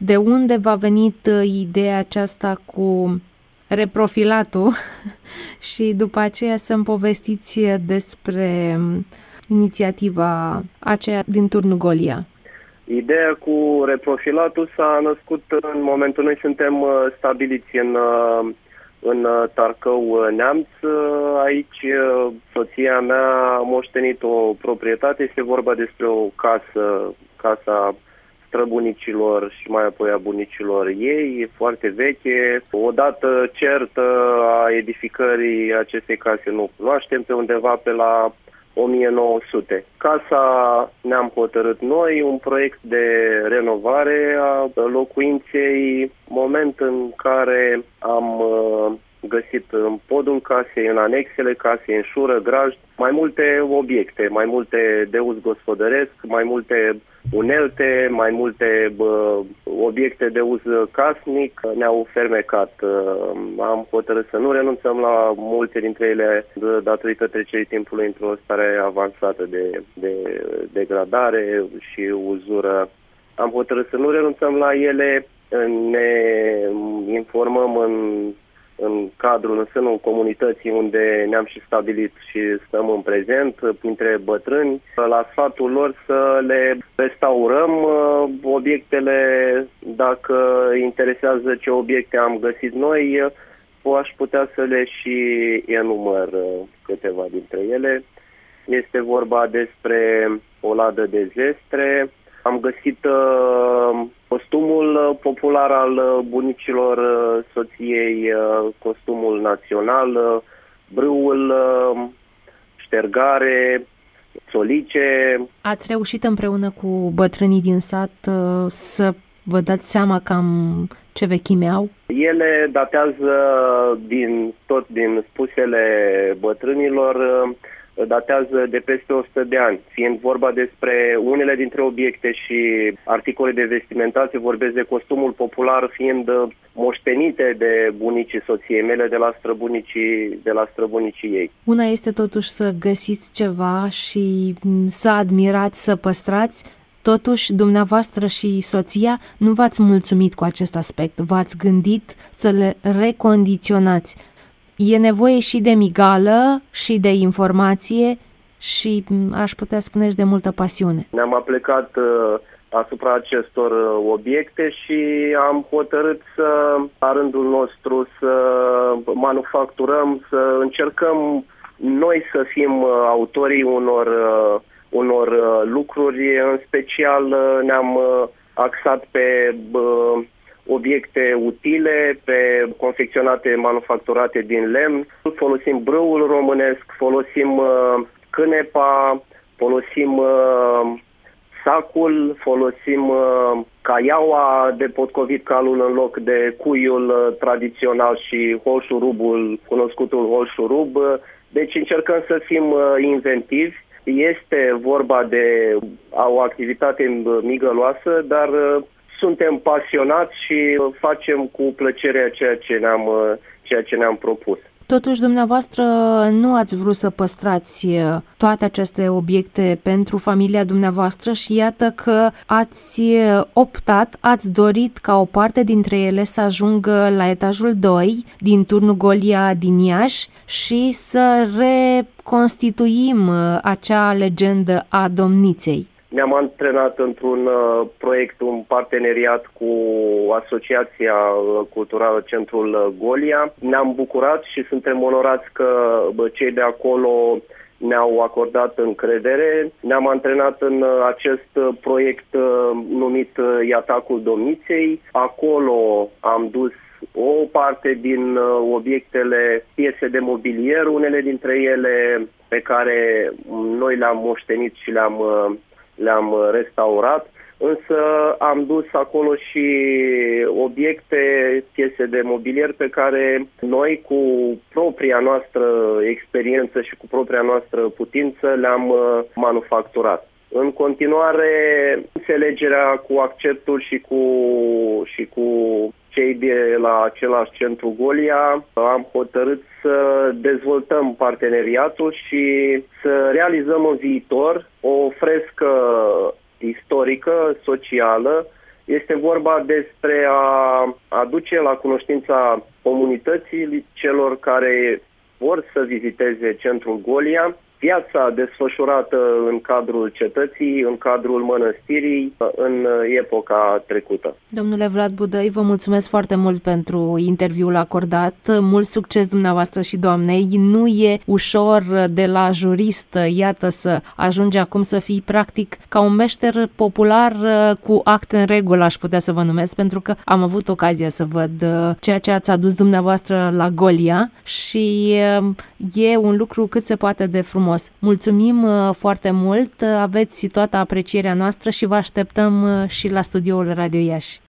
De unde v-a venit ideea aceasta cu reprofilatul și după aceea să-mi povestiți despre inițiativa aceea din Turnul Golia? Ideea cu reprofilatul s-a născut în momentul noi suntem stabiliți în Tarcău, Neamț. Aici soția mea a moștenit o proprietate, este vorba despre o casa străbunicilor și mai apoi a bunicilor ei, foarte veche. Odată certă a edificării acestei case nu cunoaștem, pe undeva pe la 1900. Casa ne-am hotărât noi, un proiect de renovare a locuinței, moment în care am găsit în podul casei, în anexele casei, în șură, grajd, mai multe obiecte, mai multe de uz gospodăresc, mai multe unelte, mai multe obiecte de uz casnic. Ne-au fermecat. Am hotărât să nu renunțăm la multe dintre ele datorită trecerii timpului într-o stare avansată de degradare și uzură. Am hotărât să nu renunțăm la ele, ne informăm în cadrul, în sânul comunității unde ne-am și stabilit și stăm în prezent, printre bătrâni, la sfatul lor să le restaurăm obiectele. Dacă interesează ce obiecte am găsit noi, aș putea să le și enumăr câteva dintre ele. Este vorba despre o ladă de zestre. Am găsit costumul popular al bunicilor soției, costumul național, brâul, ștergare, țolice. Ați reușit împreună cu bătrânii din sat să vă dați seama cam ce vechime au? Ele datează din spusele bătrânilor, datează de peste 100 de ani, fiind vorba despre unele dintre obiecte și articole de vestimentație, vorbesc de costumul popular fiind moștenite de bunicii soției mele, de la străbunicii ei. Una este totuși să găsiți ceva și să admirați, să păstrați. Totuși, dumneavoastră și soția nu v-ați mulțumit cu acest aspect, v-ați gândit să le recondiționați. E nevoie și de migală și de informație și aș putea spune și de multă pasiune. Ne-am aplicat asupra acestor obiecte și am hotărât la rândul nostru, să manufacturăm, să încercăm noi să fim autorii unor lucruri. În special ne-am axat pe obiecte utile, pe confecționate, manufacturate din lemn. Folosim brâul românesc, folosim cânepa, folosim sacul, folosim caiaua de potcovit calul în loc de cuiul tradițional și holșurubul, cunoscutul holșurub. Deci încercăm să fim inventivi. Este vorba de o activitate migăloasă, dar suntem pasionați și facem cu plăcere ceea ce ne-am propus. Totuși, dumneavoastră nu ați vrut să păstrați toate aceste obiecte pentru familia dumneavoastră și iată că ați optat, ați dorit ca o parte dintre ele să ajungă la etajul 2 din Turnul Golia din Iași și să reconstituim acea legendă a domniței. Ne-am antrenat într-un proiect, un parteneriat cu Asociația Culturală Centrul Golia. Ne-am bucurat și suntem onorați că cei de acolo ne-au acordat încredere. Ne-am antrenat în acest proiect numit Iatacul Domniței. Acolo am dus o parte din obiectele, piese de mobilier, unele dintre ele pe care noi le-am moștenit și le-am restaurat, însă am dus acolo și obiecte, piese de mobilier pe care noi cu propria noastră experiență și cu propria noastră putință le-am manufacturat. În continuare, înțelegerea cu acceptul și cu cei de la același centru Golia, am hotărât să dezvoltăm parteneriatul și să realizăm în viitor o frescă istorică, socială, Este vorba despre a aduce la cunoștința comunității celor care vor să viziteze centrul Golia viața desfășurată în cadrul cetății, în cadrul mănăstirii, în epoca trecută. Domnule Vlad Budăi, vă mulțumesc foarte mult pentru interviul acordat. Mult succes dumneavoastră și doamnei. Nu e ușor de la jurist, iată, să ajunge acum să fii practic ca un meșter popular cu acte în regulă, aș putea să vă numesc, pentru că am avut ocazia să văd ceea ce ați adus dumneavoastră la Golia și e un lucru cât se poate de frumos. Mulțumim foarte mult, aveți toată aprecierea noastră și vă așteptăm și la studioul Radio Iași.